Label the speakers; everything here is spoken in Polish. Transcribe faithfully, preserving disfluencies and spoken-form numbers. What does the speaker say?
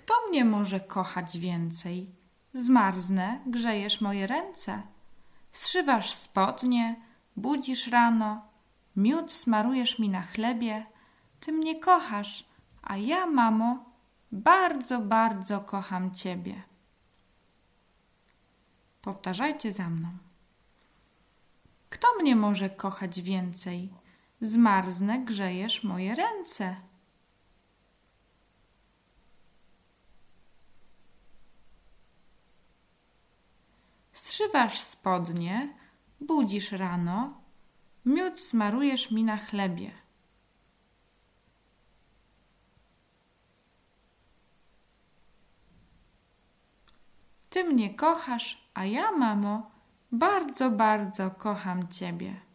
Speaker 1: Kto mnie może kochać więcej? Zmarznę, grzejesz moje ręce. Zszywasz spodnie, budzisz rano, miód smarujesz mi na chlebie. Ty mnie kochasz, a ja, mamo, bardzo, bardzo kocham ciebie. Powtarzajcie za mną. Kto mnie może kochać więcej? Zmarznę, grzejesz moje ręce. Zszywasz spodnie, budzisz rano, miód smarujesz mi na chlebie. Ty mnie kochasz, a ja, mamo, bardzo, bardzo kocham ciebie.